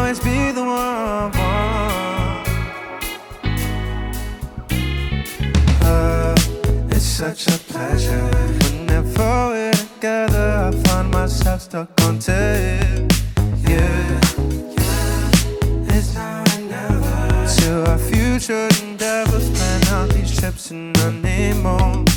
always be the one. It's such a pleasure. Whenever we're together, I find myself stuck on tape. Yeah, it's now and never. To our future endeavors, plan out these trips and honeymoon.